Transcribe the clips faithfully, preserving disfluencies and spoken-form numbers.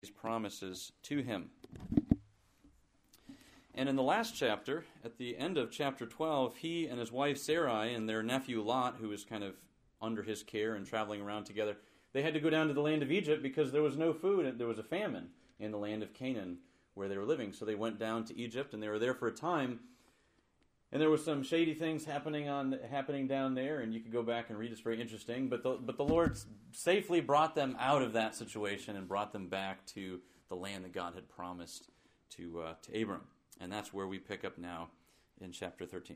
these promises to him. And in the last chapter, at the end of chapter twelve, he and his wife Sarai and their nephew Lot, who was kind of under his care and traveling around together, they had to go down to the land of Egypt because there was no food and there was a famine in the land of Canaan where they were living. So they went down to Egypt and they were there for a time. And there was some shady things happening on happening down there, and you could go back and read. It's very interesting. But the, but the Lord safely brought them out of that situation and brought them back to the land that God had promised to uh, to Abram. And that's where we pick up now in chapter thirteen.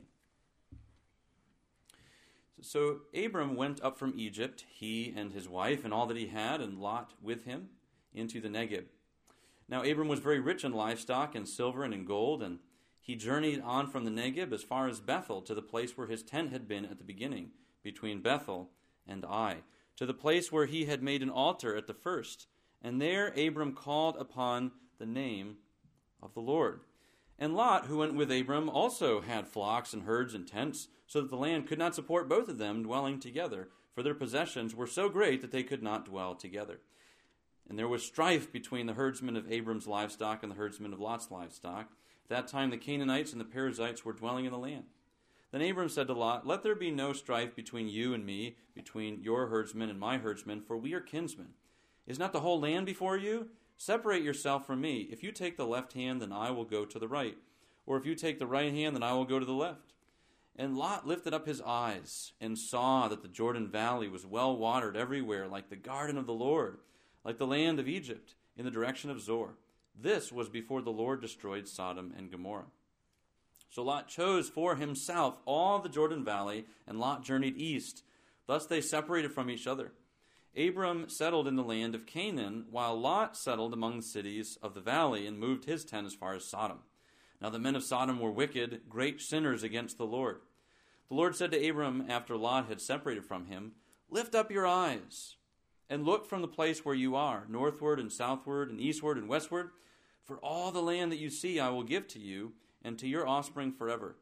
So Abram went up from Egypt, he and his wife and all that he had, and Lot with him, into the Negeb. Now Abram was very rich in livestock and silver and in gold, and he journeyed on from the Negeb as far as Bethel, to the place where his tent had been at the beginning, between Bethel and Ai, to the place where he had made an altar at the first. And there Abram called upon the name of the Lord. And Lot, who went with Abram, also had flocks and herds and tents, so that the land could not support both of them dwelling together, for their possessions were so great that they could not dwell together. And there was strife between the herdsmen of Abram's livestock and the herdsmen of Lot's livestock. At that time the Canaanites and the Perizzites were dwelling in the land. Then Abram said to Lot, "Let there be no strife between you and me, between your herdsmen and my herdsmen, for we are kinsmen. Is not the whole land before you? Separate yourself from me. If you take the left hand, then I will go to the right. Or if you take the right hand, then I will go to the left." And Lot lifted up his eyes and saw that the Jordan Valley was well watered everywhere, like the garden of the Lord, like the land of Egypt, in the direction of Zoar. This was before the Lord destroyed Sodom and Gomorrah. So Lot chose for himself all the Jordan Valley, and Lot journeyed east. Thus they separated from each other. Abram settled in the land of Canaan, while Lot settled among the cities of the valley and moved his tent as far as Sodom. Now the men of Sodom were wicked, great sinners against the Lord. The Lord said to Abram after Lot had separated from him, "Lift up your eyes and look from the place where you are, northward and southward and eastward and westward. For all the land that you see I will give to you and to your offspring forever.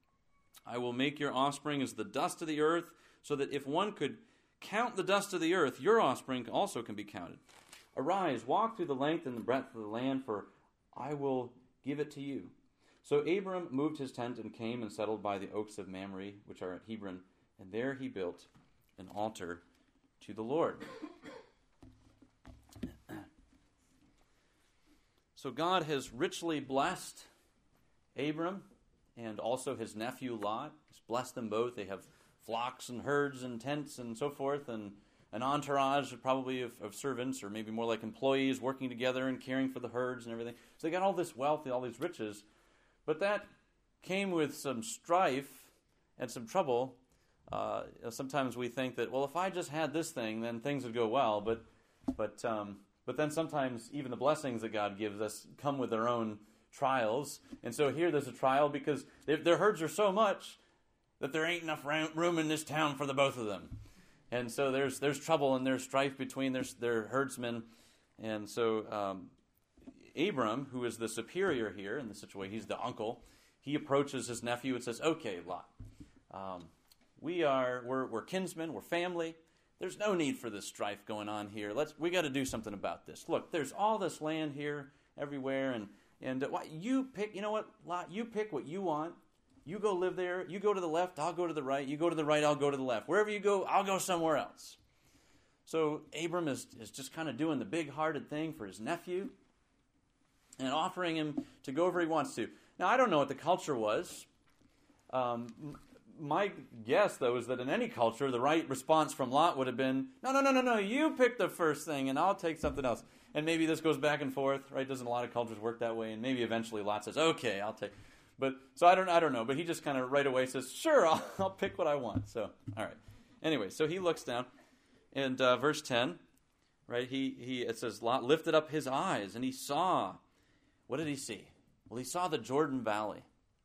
I will make your offspring as the dust of the earth, so that if one could count the dust of the earth, your offspring also can be counted. Arise, walk through the length and the breadth of the land, for I will give it to you." So Abram moved his tent and came and settled by the oaks of Mamre, which are at Hebron, and there he built an altar to the Lord. So God has richly blessed Abram and also his nephew Lot. He's blessed them both. They have flocks and herds and tents and so forth, and an entourage probably of, of servants, or maybe more like employees working together and caring for the herds and everything. So they got all this wealth and all these riches. But that came with some strife and some trouble. Uh, sometimes we think that, well, if I just had this thing, then things would go well. But but um, but then sometimes even the blessings that God gives us come with their own trials. And so here there's a trial because their herds are so much that there ain't enough room in this town for the both of them. And so there's there's trouble and there's strife between their, their herdsmen. And so um, Abram, who is the superior here in the situation, he's the uncle, he approaches his nephew and says, "Okay, Lot, um, we are, we're, we're kinsmen, we're family. There's no need for this strife going on here. Let's, we got to do something about this. Look, there's all this land here everywhere, and, and uh, you pick, you know what, Lot, you pick what you want. You go live there. You go to the left, I'll go to the right. You go to the right, I'll go to the left. Wherever you go, I'll go somewhere else." So Abram is, is just kind of doing the big-hearted thing for his nephew and offering him to go wherever he wants to. Now, I don't know what the culture was. Um, my guess, though, is that in any culture, the right response from Lot would have been, no, no, no, no, no, you pick the first thing, and I'll take something else. And maybe this goes back and forth, right? Doesn't a lot of cultures work that way? And maybe eventually Lot says, "Okay, I'll take." But so I don't, I don't know. But he just kind of right away says, "Sure, I'll, I'll pick what I want." So, all right. Anyway, so he looks down, and uh, verse ten, right? He he it says Lot lifted up his eyes, and he saw. What did he see? Well, he saw the Jordan Valley,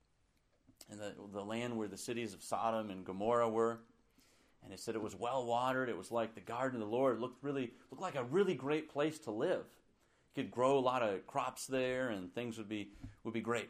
and the the land where the cities of Sodom and Gomorrah were. And he said it was well watered. It was like the garden of the Lord. It looked really looked like a really great place to live. You could grow a lot of crops there, and things would be would be great.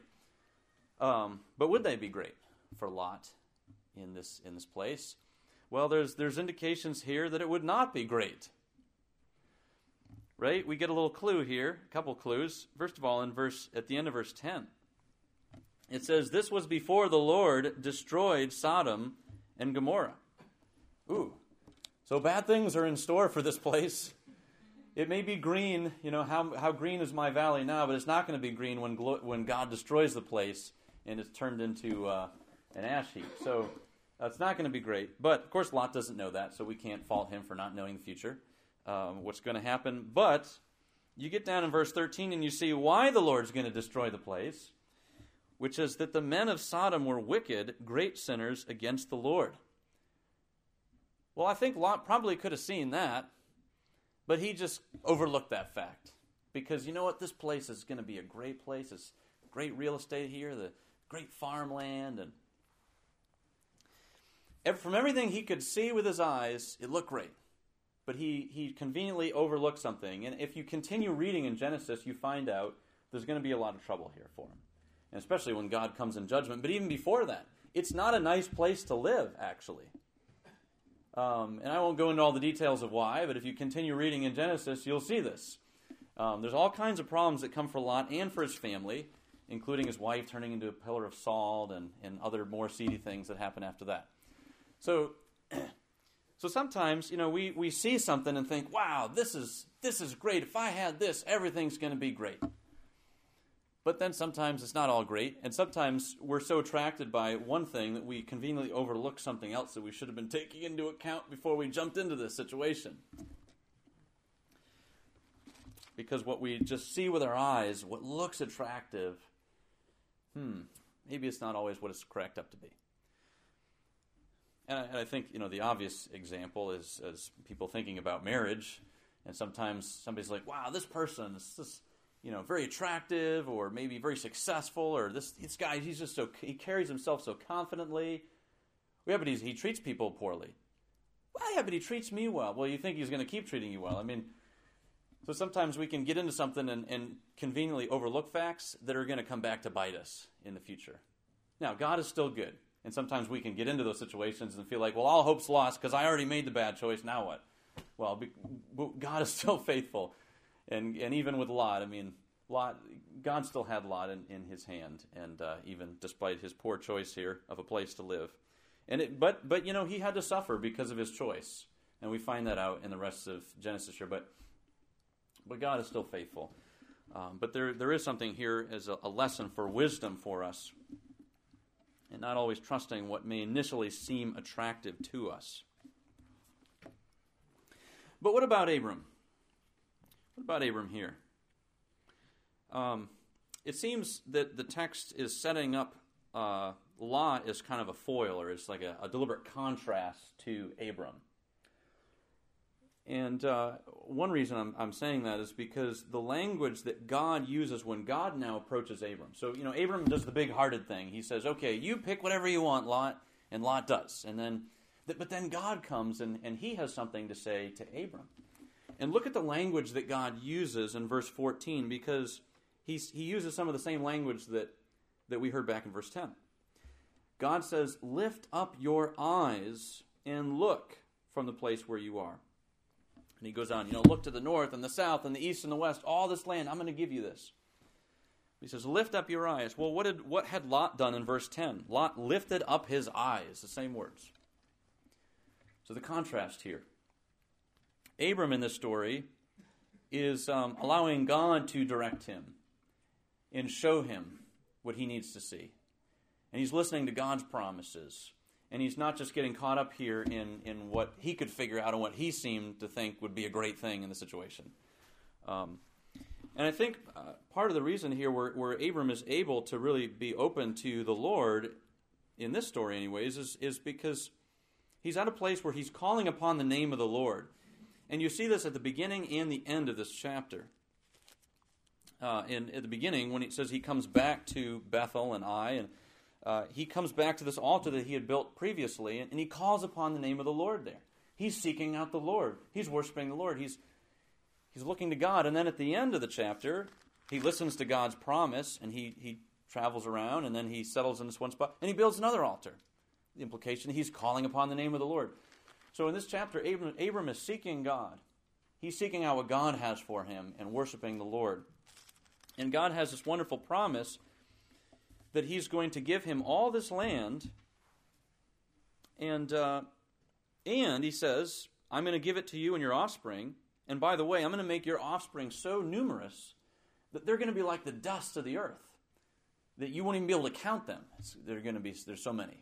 Um, but would they be great for Lot in this in this place? Well, there's there's indications here that it would not be great. Right? We get a little clue here, a couple clues. First of all, in verse at the end of verse ten, it says, "This was before the Lord destroyed Sodom and Gomorrah." Ooh, so bad things are in store for this place. It may be green, you know, how how green is my valley now, but it's not going to be green when glo- when God destroys the place and it's turned into uh, an ash heap. So uh, it's not going to be great. But, of course, Lot doesn't know that, so we can't fault him for not knowing the future, um, what's going to happen. But you get down in verse thirteen and you see why the Lord's going to destroy the place, which is that the men of Sodom were wicked, great sinners against the Lord. Well, I think Lot probably could have seen that, but he just overlooked that fact. Because you know what? This place is going to be a great place. It's great real estate here, the great farmland. And from everything he could see with his eyes, it looked great. But he, he conveniently overlooked something. And if you continue reading in Genesis, you find out there's going to be a lot of trouble here for him. And especially when God comes in judgment. But even before that, it's not a nice place to live, actually. Um, and I won't go into all the details of why, but if you continue reading in Genesis, you'll see this. Um, there's all kinds of problems that come for Lot and for his family, including his wife turning into a pillar of salt and, and other more seedy things that happen after that. So, so sometimes, you know, we, we see something and think, wow, this is this is great. If I had this, everything's going to be great. But then sometimes it's not all great, and sometimes we're so attracted by one thing that we conveniently overlook something else that we should have been taking into account before we jumped into this situation. Because what we just see with our eyes, what looks attractive, hmm, maybe it's not always what it's cracked up to be. And I, and I think, you know, the obvious example is as people thinking about marriage, and sometimes somebody's like, wow, this person is this, you know, very attractive, or maybe very successful, or this this guy, he's just so, he carries himself so confidently. Yeah, but he's, he treats people poorly. Well, yeah, but he treats me well. Well, you think he's going to keep treating you well. I mean, so sometimes we can get into something and, and conveniently overlook facts that are going to come back to bite us in the future. Now, God is still good. And sometimes we can get into those situations and feel like, well, all hope's lost because I already made the bad choice. Now what? Well, be, God is still faithful. And and even with Lot, I mean, Lot, God still had Lot in, in his hand. And uh, even despite his poor choice here of a place to live. and it, But, but, you know, he had to suffer because of his choice. And we find that out in the rest of Genesis here. But but God is still faithful. Um, but there there is something here as a, a lesson for wisdom for us. And not always trusting what may initially seem attractive to us. But what about Abram? What about Abram here? Um, it seems that the text is setting up uh, Lot as kind of a foil, or as like a, a deliberate contrast to Abram. And uh, one reason I'm, I'm saying that is because the language that God uses when God now approaches Abram. So, you know, Abram does the big-hearted thing. He says, okay, you pick whatever you want, Lot, and Lot does. And then, but then God comes and, and he has something to say to Abram. And look at the language that God uses in verse fourteen, because he's, he uses some of the same language that, that we heard back in verse ten. God says, lift up your eyes and look from the place where you are. And he goes on, you know, look to the north and the south and the east and the west, all this land, I'm going to give you this. He says, lift up your eyes. Well, what did what had Lot done in verse ten? Lot lifted up his eyes, the same words. So the contrast here. Abram in this story is um, allowing God to direct him and show him what he needs to see. And he's listening to God's promises. And he's not just getting caught up here in, in what he could figure out and what he seemed to think would be a great thing in the situation. Um, and I think uh, part of the reason here where, where Abram is able to really be open to the Lord, in this story anyways, is, is because he's at a place where he's calling upon the name of the Lord. And you see this at the beginning and the end of this chapter. Uh, in, at the beginning, when it says he comes back to Bethel and Ai, and Uh, he comes back to this altar that he had built previously, and, and he calls upon the name of the Lord there. He's seeking out the Lord. He's worshiping the Lord. He's he's looking to God. And then at the end of the chapter, he listens to God's promise, and he, he travels around, and then he settles in this one spot, and he builds another altar. The implication, he's calling upon the name of the Lord. So in this chapter, Abram, Abram is seeking God. He's seeking out what God has for him and worshiping the Lord. And God has this wonderful promise that he's going to give him all this land. And, uh, and he says, I'm going to give it to you and your offspring. And by the way, I'm going to make your offspring so numerous that they're going to be like the dust of the earth, that you won't even be able to count them. It's, they're going to be, there's so many.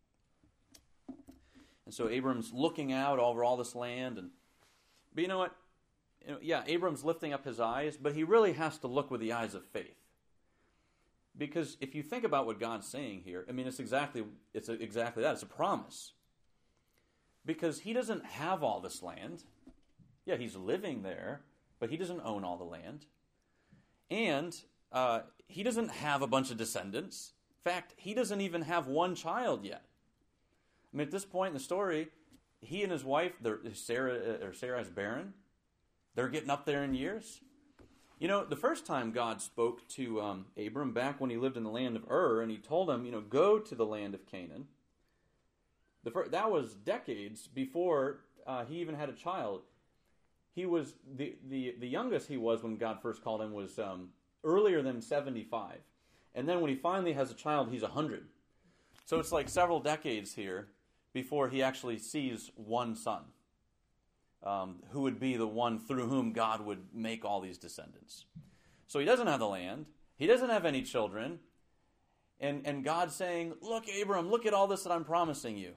And so Abram's looking out over all this land. And, but you know what? You know, yeah, Abram's lifting up his eyes, but he really has to look with the eyes of faith. Because if you think about what God's saying here, I mean, it's exactly, it's a, exactly that. It's a promise. Because he doesn't have all this land. Yeah, he's living there, but he doesn't own all the land. And uh, he doesn't have a bunch of descendants. In fact, he doesn't even have one child yet. I mean, at this point in the story, he and his wife, Sarah, or Sarah is barren. They're getting up there in years. You know, the first time God spoke to um, Abram, back when he lived in the land of Ur, and he told him, you know, go to the land of Canaan. The first, that was decades before uh, he even had a child. He was, the, the, the youngest he was when God first called him was um, earlier than seventy-five. And then when he finally has a child, he's one hundred. So it's like several decades here before he actually sees one son, um, who would be the one through whom God would make all these descendants. So he doesn't have the land. He doesn't have any children. And, and God's saying, look, Abram, look at all this that I'm promising you.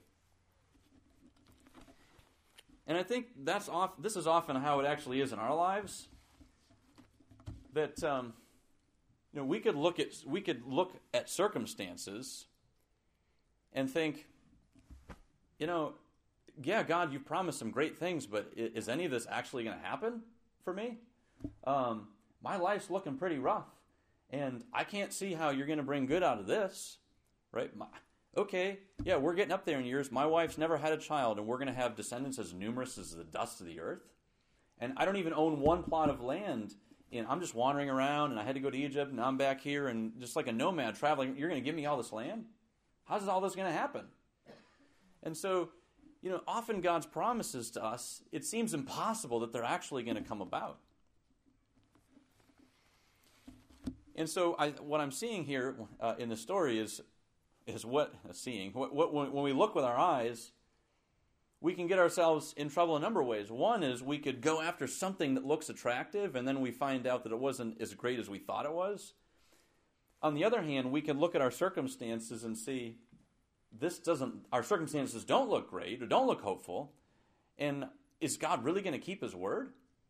And I think that's off. This is often how it actually is in our lives. That um, you know, we could look at we could look at circumstances and think, you know, yeah, God, you've promised some great things, but is any of this actually going to happen for me? Um, my life's looking pretty rough, and I can't see how you're going to bring good out of this, right? My, Okay, yeah, we're getting up there in years. My wife's never had a child, and we're going to have descendants as numerous as the dust of the earth. And I don't even own one plot of land. And I'm just wandering around, and I had to go to Egypt, and I'm back here, and just like a nomad traveling, you're going to give me all this land? How's all this going to happen? And so, you know, often God's promises to us, it seems impossible that they're actually going to come about. And so I, what I'm seeing here uh, in the story is... is what seeing. What, what, when we look with our eyes, we can get ourselves in trouble a number of ways. One is we could go after something that looks attractive, and then we find out that it wasn't as great as we thought it was. On the other hand, we can look at our circumstances and see this doesn't. Our circumstances don't look great or don't look hopeful, and is God really going to keep His word?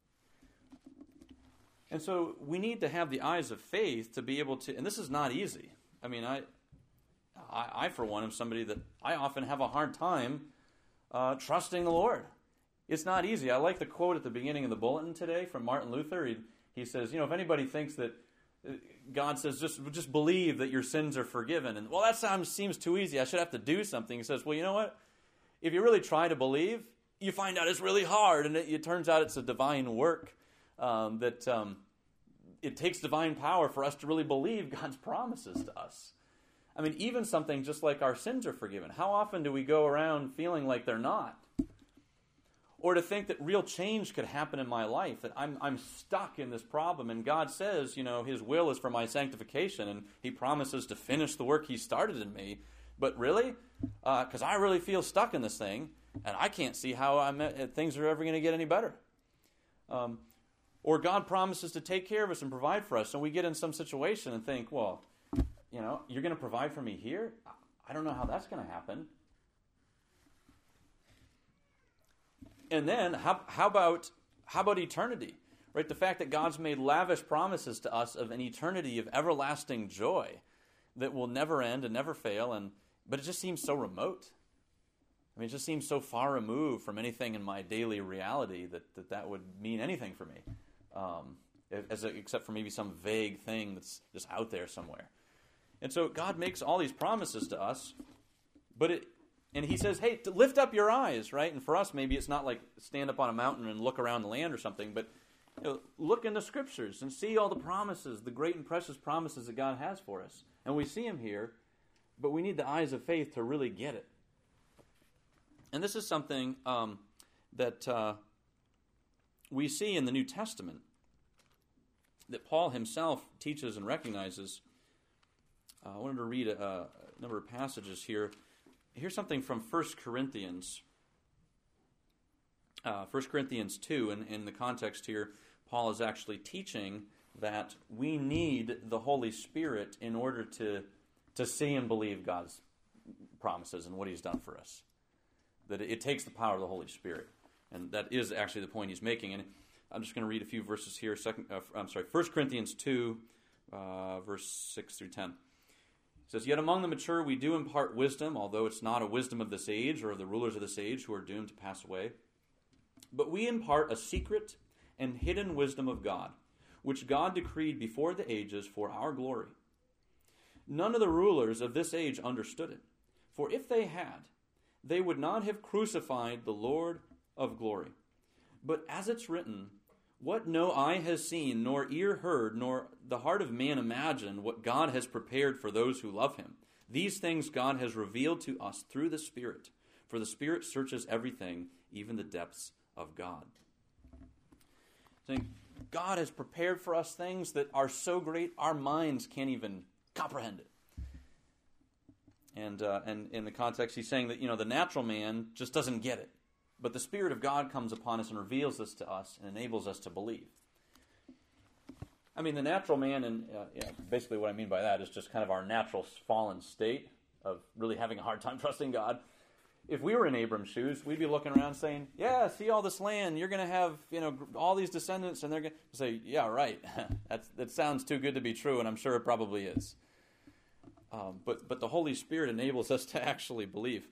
And so we need to have the eyes of faith to be able to. And this is not easy. I mean, I. I, I, for one, am somebody that I often have a hard time uh, trusting the Lord. It's not easy. I like the quote at the beginning of the bulletin today from Martin Luther. He, he says, you know, if anybody thinks that God says, just just believe that your sins are forgiven. And, well, that sounds, seems too easy. I should have to do something. He says, well, you know what? If you really try to believe, you find out it's really hard. And it, it turns out it's a divine work um, that um, it takes divine power for us to really believe God's promises to us. I mean, even something just like our sins are forgiven. How often do we go around feeling like they're not? Or to think that real change could happen in my life, that I'm I'm stuck in this problem, and God says, you know, His will is for my sanctification, and He promises to finish the work He started in me. But really? Because uh, I really feel stuck in this thing, and I can't see how I'm, uh, things are ever going to get any better. Um, or God promises to take care of us and provide for us, and we get in some situation and think, well, you know, you're going to provide for me here? I don't know how that's going to happen. And then, how, how about how about eternity? Right? The fact that God's made lavish promises to us of an eternity of everlasting joy that will never end and never fail, and but it just seems so remote. I mean, it just seems so far removed from anything in my daily reality that that, that would mean anything for me, um, as a, except for maybe some vague thing that's just out there somewhere. And so God makes all these promises to us, but it, and He says, hey, to lift up your eyes, right? And for us, maybe it's not like stand up on a mountain and look around the land or something, but you know, look in the Scriptures and see all the promises, the great and precious promises that God has for us. And we see Him here, but we need the eyes of faith to really get it. And this is something um, that uh, we see in the New Testament that Paul himself teaches and recognizes. Uh, I wanted to read a, a number of passages here. Here's something from First Corinthians. Uh, First Corinthians two, and in the context here, Paul is actually teaching that we need the Holy Spirit in order to, to see and believe God's promises and what he's done for us. That it, it takes the power of the Holy Spirit. And that is actually the point he's making. And I'm just going to read a few verses here. Second, uh, I'm sorry, First Corinthians two, uh, verse six through ten. It says, "Yet among the mature we do impart wisdom, although it's not a wisdom of this age or of the rulers of this age who are doomed to pass away. But we impart a secret and hidden wisdom of God, which God decreed before the ages for our glory. None of the rulers of this age understood it, for if they had, they would not have crucified the Lord of glory. But as it's written, what no eye has seen, nor ear heard, nor the heart of man imagined, what God has prepared for those who love him. These things God has revealed to us through the Spirit, for the Spirit searches everything, even the depths of God." Saying, God has prepared for us things that are so great our minds can't even comprehend it. And uh, and in the context, he's saying that, you know, the natural man just doesn't get it. But the Spirit of God comes upon us and reveals this to us and enables us to believe. I mean, the natural man, and uh, you know, basically what I mean by that is just kind of our natural fallen state of really having a hard time trusting God. If we were in Abram's shoes, we'd be looking around saying, yeah, see all this land, you're going to have, you know, all these descendants, and they're going to say, yeah, right, That's, that sounds too good to be true, and I'm sure it probably is. Um, but, but the Holy Spirit enables us to actually believe.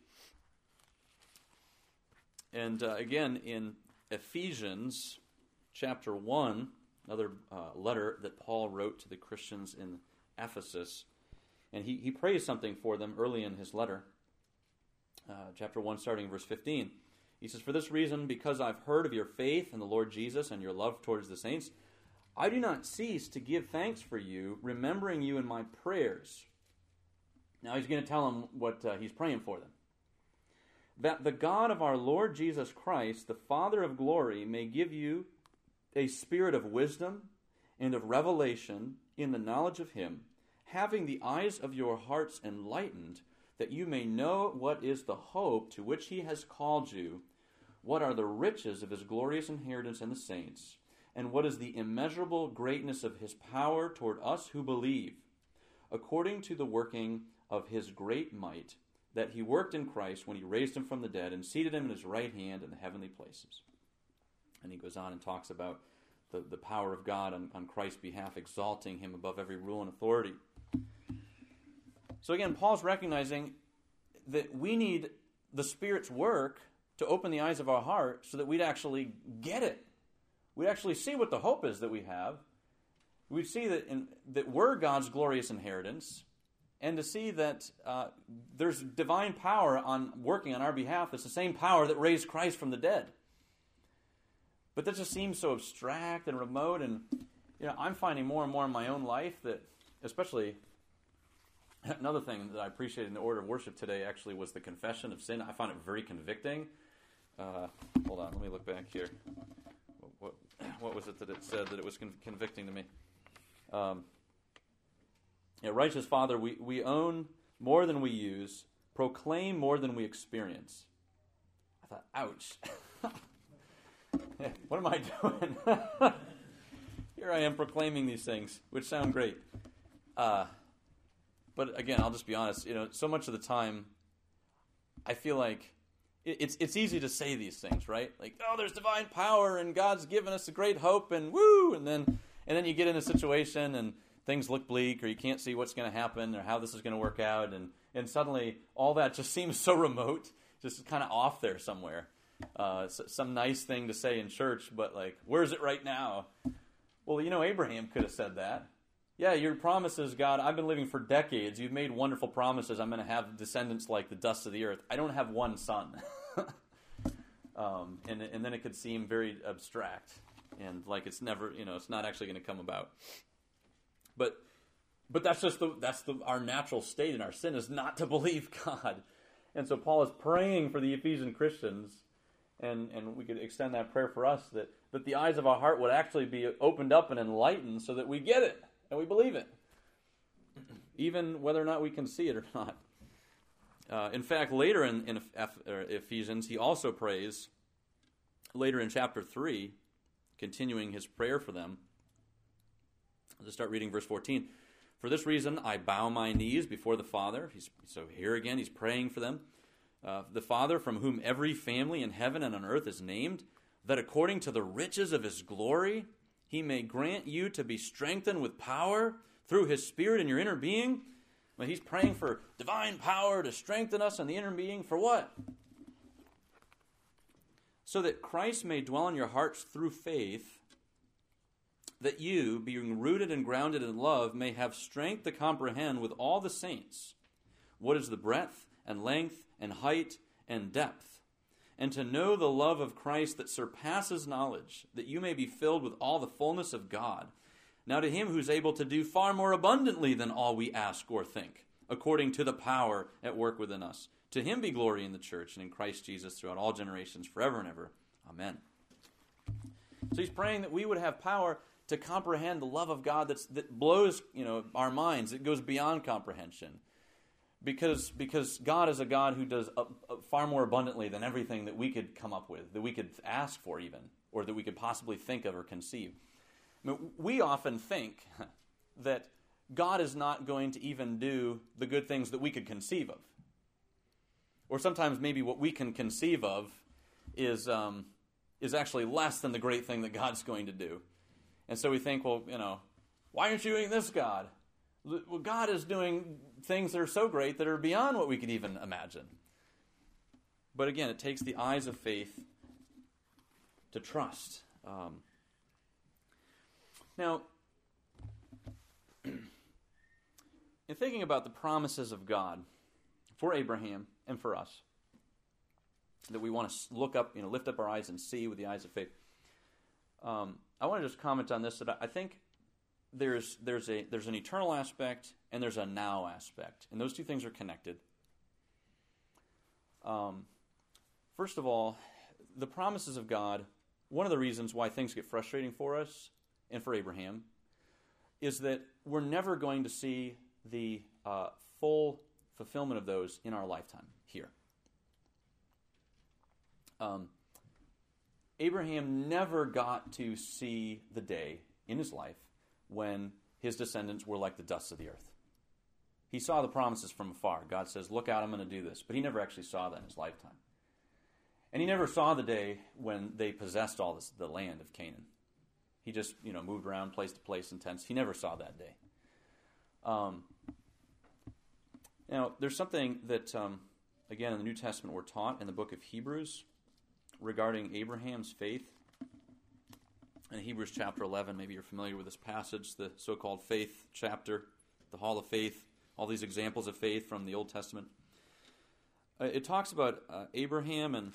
And uh, again, in Ephesians chapter one, another uh, letter that Paul wrote to the Christians in Ephesus, and he, he prays something for them early in his letter. Uh, chapter one, starting in verse fifteen. He says, "For this reason, because I've heard of your faith in the Lord Jesus and your love towards the saints, I do not cease to give thanks for you, remembering you in my prayers." Now he's going to tell them what uh, he's praying for them. "That the God of our Lord Jesus Christ, the Father of glory, may give you a spirit of wisdom and of revelation in the knowledge of him, having the eyes of your hearts enlightened, that you may know what is the hope to which he has called you, what are the riches of his glorious inheritance in the saints, and what is the immeasurable greatness of his power toward us who believe, according to the working of his great might, that he worked in Christ when he raised him from the dead and seated him in his right hand in the heavenly places." And he goes on and talks about the, the power of God on, on Christ's behalf, exalting him above every rule and authority. So again, Paul's recognizing that we need the Spirit's work to open the eyes of our heart so that we'd actually get it. We'd actually see what the hope is that we have. We'd see that, in, that we're God's glorious inheritance, and to see that uh, there's divine power on working on our behalf. It's the same power that raised Christ from the dead. But that just seems so abstract and remote, and you know, I'm finding more and more in my own life that, especially, another thing that I appreciated in the order of worship today actually was the confession of sin. I found it very convicting. Uh, hold on, let me look back here. What, what, what was it that it said that it was con- convicting to me? Um, yeah, righteous Father, we, we own more than we use, proclaim more than we experience. I thought, ouch. What am I doing? Here I am proclaiming these things, which sound great. Uh, but again, I'll just be honest. You know, so much of the time, I feel like it, it's it's easy to say these things, right? Like, oh, there's divine power, and God's given us a great hope, and woo, and then and then you get in a situation, and things look bleak, or you can't see what's going to happen, or how this is going to work out, and and suddenly all that just seems so remote, just kind of off there somewhere. Uh, some nice thing to say in church, but like, where's it right now? Well, you know, Abraham could have said that. Yeah, your promises, God, I've been living for decades. You've made wonderful promises. I'm going to have descendants like the dust of the earth. I don't have one son. um, and, and then it could seem very abstract and like it's never, you know, it's not actually going to come about. But but that's just the that's the our natural state in our sin is not to believe God. And so Paul is praying for the Ephesian Christians. And and we could extend that prayer for us, that, that the eyes of our heart would actually be opened up and enlightened so that we get it and we believe it, even whether or not we can see it or not. Uh, in fact, later in, in Ephesians, he also prays, later in chapter three, continuing his prayer for them. I'll just start reading verse fourteen. For this reason, I bow my knees before the Father. He's, so here again, he's praying for them. Uh, the Father, from whom every family in heaven and on earth is named, that according to the riches of his glory, he may grant you to be strengthened with power through his Spirit in your inner being. But he's praying for divine power to strengthen us in the inner being. For what? So that Christ may dwell in your hearts through faith, that you, being rooted and grounded in love, may have strength to comprehend with all the saints what is the breadth and length and height and depth, and to know the love of Christ that surpasses knowledge, that you may be filled with all the fullness of God. Now to him who's able to do far more abundantly than all we ask or think, according to the power at work within us, to him be glory in the church and in Christ Jesus throughout all generations, forever and ever. Amen. So he's praying that we would have power to comprehend the love of God that's, that blows, you know, our minds. It goes beyond comprehension. Because, because God is a God who does uh, uh, far more abundantly than everything that we could come up with, that we could ask for even, or that we could possibly think of or conceive. I mean, we often think that God is not going to even do the good things that we could conceive of. Or sometimes maybe what we can conceive of is um, is actually less than the great thing that God's going to do. And so we think, well, you know, why aren't you doing this, God? Well, God is doing things that are so great that are beyond what we could even imagine. But again, it takes the eyes of faith to trust. Um, now, in thinking about the promises of God for Abraham and for us, that we want to look up, you know, lift up our eyes and see with the eyes of faith, um, I want to just comment on this, that I think There's there's a there's an eternal aspect and there's a now aspect, and those two things are connected. Um, first of all, the promises of God. One of the reasons why things get frustrating for us and for Abraham is that we're never going to see the uh, full fulfillment of those in our lifetime here. Um, Abraham never got to see the day in his life when his descendants were like the dust of the earth. He saw the promises from afar. God says, look out, I'm going to do this. But he never actually saw that in his lifetime. And he never saw the day when they possessed all this, the land of Canaan. He just, you know, moved around place to place in tents. He never saw that day. Um, now, there's something that, um, again, in the New Testament we're taught in the book of Hebrews regarding Abraham's faith. In Hebrews chapter eleven, maybe you're familiar with this passage, the so-called faith chapter, the Hall of Faith, all these examples of faith from the Old Testament. Uh, it talks about uh, Abraham, and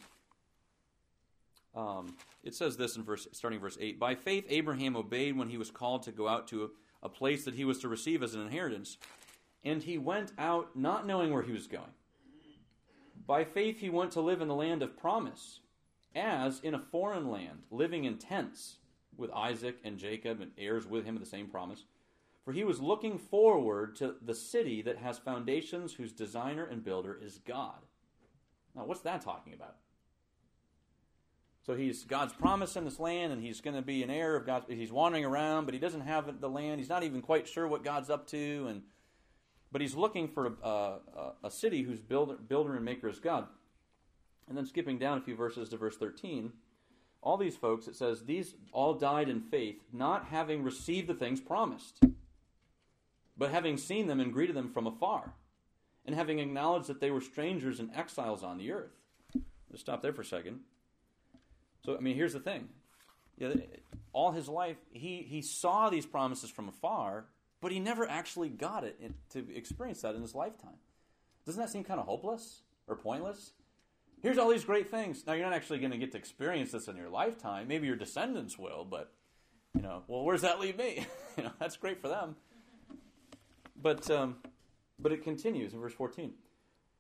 um, it says this in verse, starting verse eight. By faith, Abraham obeyed when he was called to go out to a, a place that he was to receive as an inheritance, and he went out not knowing where he was going. By faith, he went to live in the land of promise, as in a foreign land, living in tents, with Isaac and Jacob and heirs with him of the same promise. For he was looking forward to the city that has foundations, whose designer and builder is God. Now, what's that talking about? So he's God's promise in this land, and he's going to be an heir of God's. He's wandering around, but he doesn't have the land. He's not even quite sure what God's up to, and but he's looking for a, a, a city whose builder, builder and maker is God. And then skipping down a few verses to verse thirteen, all these folks, it says, these all died in faith, not having received the things promised, but having seen them and greeted them from afar, and having acknowledged that they were strangers and exiles on the earth. Let's stop there for a second. So, I mean, here's the thing. Yeah, all his life, he, he saw these promises from afar, but he never actually got it in, to experience that in his lifetime. Doesn't that seem kind of hopeless or pointless? Here's all these great things. Now, you're not actually going to get to experience this in your lifetime. Maybe your descendants will, but, you know, well, where does that leave me? you know, that's great for them. But, um, but it continues in verse fourteen.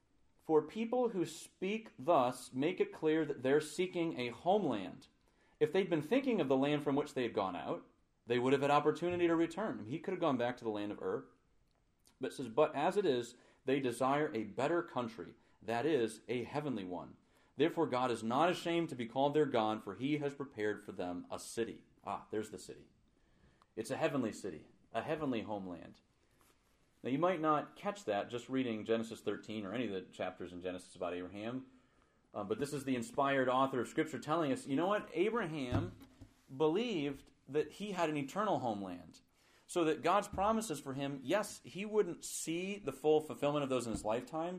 For people who speak thus make it clear that they're seeking a homeland. If they'd been thinking of the land from which they had gone out, they would have had opportunity to return. He could have gone back to the land of Ur. But it says, but as it is, they desire a better country, that is, a heavenly one. Therefore God is not ashamed to be called their God, for he has prepared for them a city. Ah, there's the city. It's a heavenly city, a heavenly homeland. Now you might not catch that just reading Genesis thirteen or any of the chapters in Genesis about Abraham, uh, but this is the inspired author of Scripture telling us, you know what? Abraham believed that he had an eternal homeland. So that God's promises for him, yes, he wouldn't see the full fulfillment of those in his lifetime,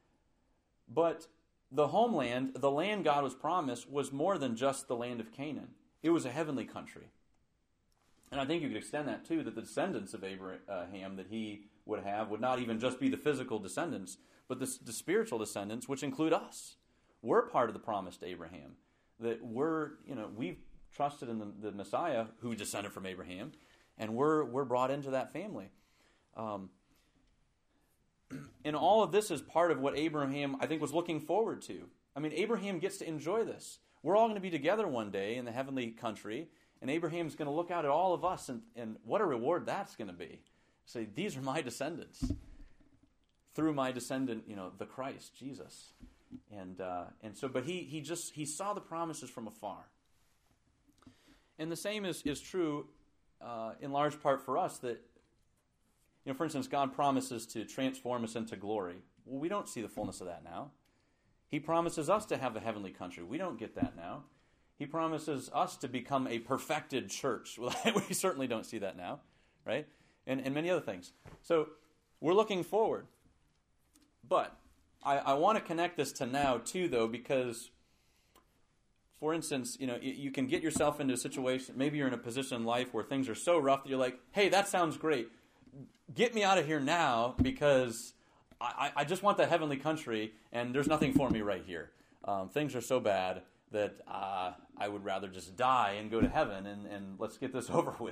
but the homeland, the land God was promised, was more than just the land of Canaan. It was a heavenly country. And I think you could extend that too, that the descendants of Abraham that he would have would not even just be the physical descendants, but the, the spiritual descendants, which include us. We're part of the promise to Abraham. That we're, you know, we've trusted in the, the Messiah who descended from Abraham, and we're we're brought into that family. Um, and all of this is part of what Abraham, I think, was looking forward to. I mean, Abraham gets to enjoy this. We're all going to be together one day in the heavenly country, and Abraham's going to look out at all of us, and, and what a reward that's going to be. Say, these are my descendants. Through my descendant, you know, the Christ, Jesus. And uh, and so, but he he just, he saw the promises from afar. And the same is, is true uh, in large part for us that, you know, for instance, God promises to transform us into glory. Well, we don't see the fullness of that now. He promises us to have a heavenly country. We don't get that now. He promises us to become a perfected church. Well, we certainly don't see that now, right? And, and many other things. So we're looking forward. But I, I want to connect this to now, too, though, because, for instance, you know, you, you can get yourself into a situation, maybe you're in a position in life where things are so rough that you're like, hey, that sounds great. Get me out of here now because I, I just want the heavenly country and there's nothing for me right here. Um, things are so bad that uh, I would rather just die and go to heaven and, and let's get this over with.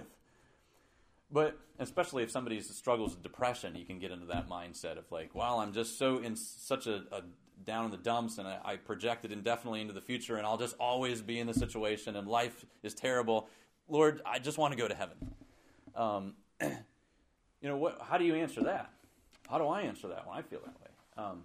But especially if somebody struggles with depression, you can get into that mindset of like, well, I'm just so in such a, a down in the dumps and I, I project it indefinitely into the future and I'll just always be in the situation and life is terrible. Lord, I just want to go to heaven. Um, you know, what? How do you answer that? How do I answer that when I feel that way? Um,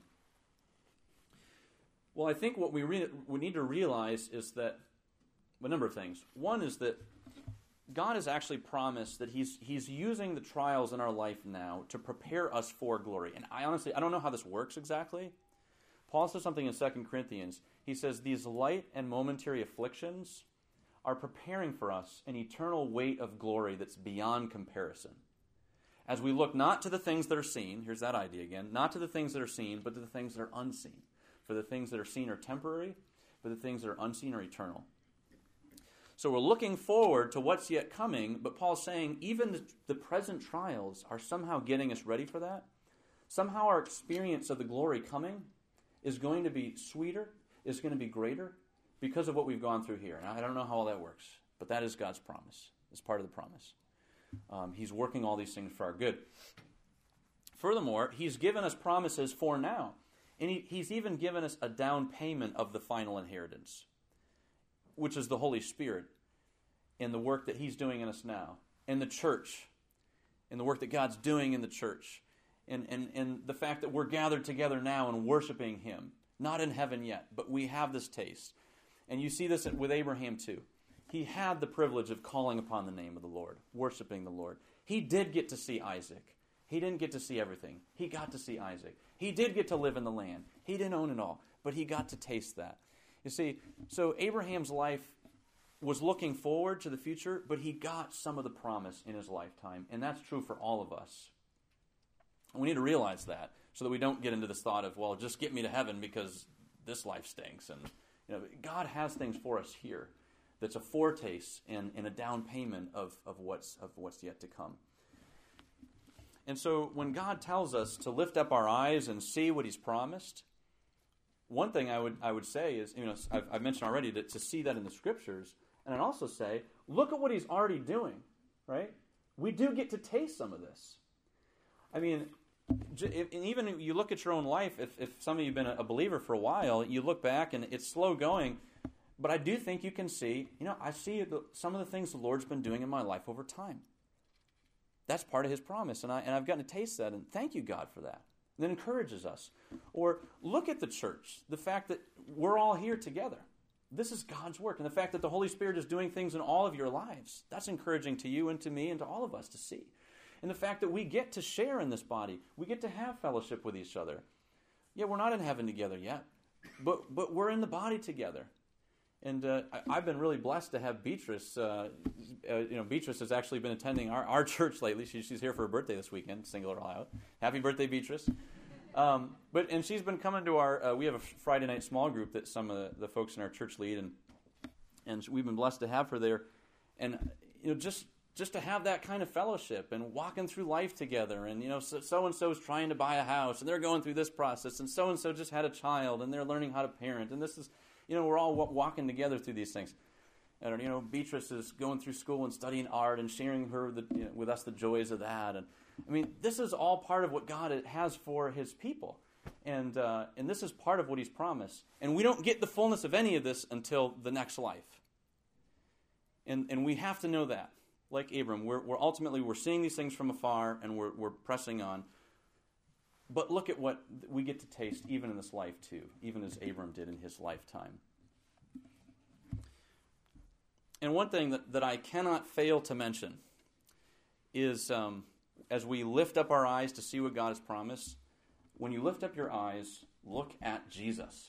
well, I think what we re- we need to realize is that a number of things. One is that God has actually promised that he's he's using the trials in our life now to prepare us for glory. And I honestly, I don't know how this works exactly. Paul says something in Second Corinthians. He says, these light and momentary afflictions are preparing for us an eternal weight of glory that's beyond comparison. As we look not to the things that are seen, here's that idea again, not to the things that are seen, but to the things that are unseen. For the things that are seen are temporary, but the things that are unseen are eternal. So we're looking forward to what's yet coming, but Paul's saying even the, the present trials are somehow getting us ready for that. Somehow our experience of the glory coming is going to be sweeter, is going to be greater because of what we've gone through here. And I don't know how all that works, but that is God's promise. It's part of the promise. Um, he's working all these things for our good. Furthermore, he's given us promises for now. And he, he's even given us a down payment of the final inheritance, which is the Holy Spirit and the work that he's doing in us now, and the church, and the work that God's doing in the church, and, and, and the fact that we're gathered together now and worshiping him, not in heaven yet, but we have this taste. And you see this with Abraham too. He had the privilege of calling upon the name of the Lord, worshiping the Lord. He did get to see Isaac. He didn't get to see everything. He got to see Isaac. He did get to live in the land. He didn't own it all, but he got to taste that. You see, so Abraham's life was looking forward to the future, but he got some of the promise in his lifetime, and that's true for all of us. And we need to realize that so that we don't get into this thought of, well, just get me to heaven because this life stinks. And you know, God has things for us here that's a foretaste and, and a down payment of, of what's of what's yet to come. And so when God tells us to lift up our eyes and see what he's promised, one thing I would I would say is, you know, I've, I've mentioned already that to see that in the Scriptures, and I'd also say, look at what he's already doing, right? We do get to taste some of this. I mean, And even you look at your own life, if, if some of you have been a believer for a while, you look back and it's slow going, but I do think you can see, you know, I see the, some of the things the Lord's been doing in my life over time. That's part of His promise, and, I, and I've gotten to taste that, and thank you, God, for that. That encourages us. Or look at the church, the fact that we're all here together. This is God's work, and the fact that the Holy Spirit is doing things in all of your lives, that's encouraging to you and to me and to all of us to see. And the fact that we get to share in this body, we get to have fellowship with each other. Yeah, we're not in heaven together yet, but but we're in the body together. And uh, I, I've been really blessed to have Beatrice. Uh, uh, you know, Beatrice has actually been attending our, our church lately. She, she's here for her birthday this weekend. Single her out. Happy birthday, Beatrice. Um, but and she's been coming to our. Uh, we have a Friday night small group that some of the, the folks in our church lead, and and we've been blessed to have her there. And you know, just. Just to have that kind of fellowship and walking through life together. And, you know, so, and so is trying to buy a house and they're going through this process. And so-and-so just had a child and they're learning how to parent. And this is, you know, we're all w- walking together through these things. And, you know, Beatrice is going through school and studying art and sharing her the, you know, with us the joys of that. And, I mean, this is all part of what God has for His people. And, uh, and this is part of what He's promised. And we don't get the fullness of any of this until the next life. And, and we have to know that. Like Abram, we're, we're ultimately we're seeing these things from afar and we're we're pressing on. But look at what we get to taste even in this life too, even as Abram did in his lifetime. And one thing that, that I cannot fail to mention is um, as we lift up our eyes to see what God has promised, when you lift up your eyes, look at Jesus.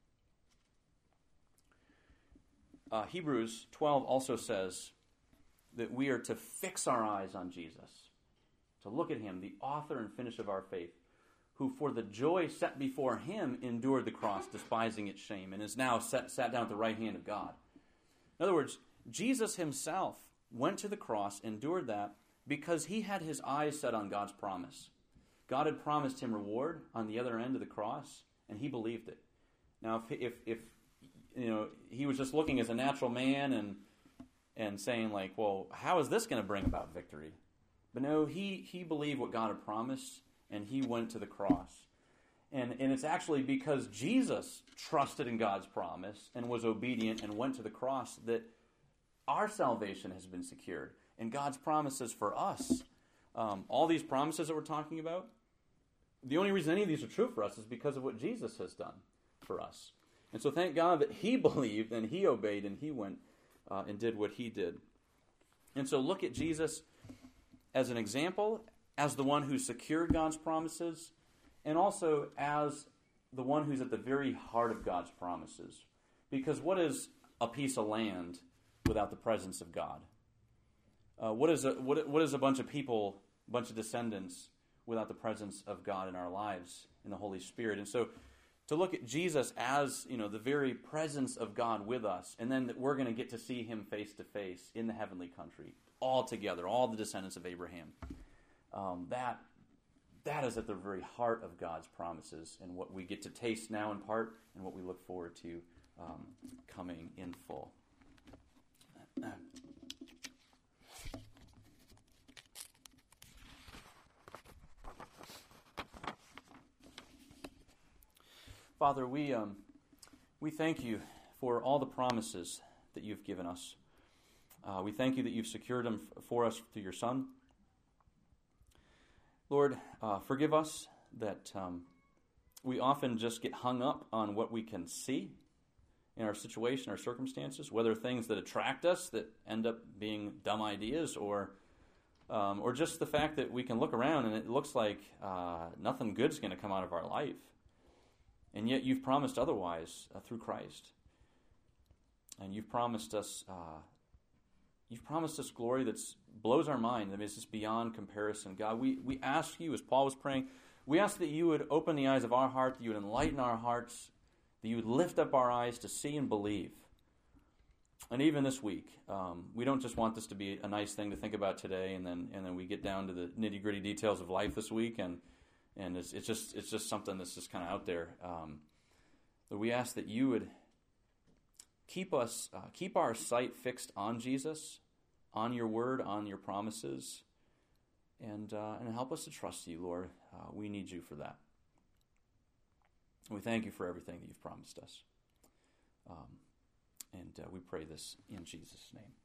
Uh, Hebrews twelve also says that we are to fix our eyes on Jesus, to look at Him, the author and finisher of our faith, who for the joy set before Him endured the cross, despising its shame, and is now set, sat down at the right hand of God. In other words, Jesus Himself went to the cross, endured that, because He had His eyes set on God's promise. God had promised Him reward on the other end of the cross, and He believed it. Now, if, if, if you know, He was just looking as a natural man and and saying like, well, how is this going to bring about victory? But no, he, he believed what God had promised, and He went to the cross. And, and it's actually because Jesus trusted in God's promise and was obedient and went to the cross that our salvation has been secured. And God's promises for us, um, all these promises that we're talking about, the only reason any of these are true for us is because of what Jesus has done for us. And so thank God that He believed and He obeyed and He went Uh, and did what He did. And so look at Jesus as an example, as the one who secured God's promises, and also as the one who's at the very heart of God's promises. Because what is a piece of land without the presence of God? Uh, what is a what, what is a bunch of people, a bunch of descendants without the presence of God in our lives, in the Holy Spirit? And so to look at Jesus as, you know, the very presence of God with us, and then that we're going to get to see Him face to face in the heavenly country, all together, all the descendants of Abraham. Um, that that is at the very heart of God's promises, and what we get to taste now in part, and what we look forward to um, coming in full. Father, we um, we thank You for all the promises that You've given us. Uh, we thank You that You've secured them f- for us through Your Son. Lord, uh, forgive us that um, we often just get hung up on what we can see in our situation, our circumstances, whether things that attract us that end up being dumb ideas, or um, or just the fact that we can look around and it looks like uh, nothing good's going to come out of our life. And yet You've promised otherwise uh, through Christ. And You've promised us uh, You've promised us glory that blows our mind. I mean, it's just beyond comparison. God, we, we ask You, as Paul was praying, we ask that You would open the eyes of our heart, that You would enlighten our hearts, that You would lift up our eyes to see and believe. And even this week, um, we don't just want this to be a nice thing to think about today, and then and then we get down to the nitty-gritty details of life this week, and And it's, it's just it's just something that's just kind of out there. Um, but we ask that You would keep us uh, keep our sight fixed on Jesus, on Your Word, on Your promises, and uh, and help us to trust you, Lord. Uh, we need you for that. We thank you for everything that you've promised us. Um, and uh, we pray this in Jesus' name.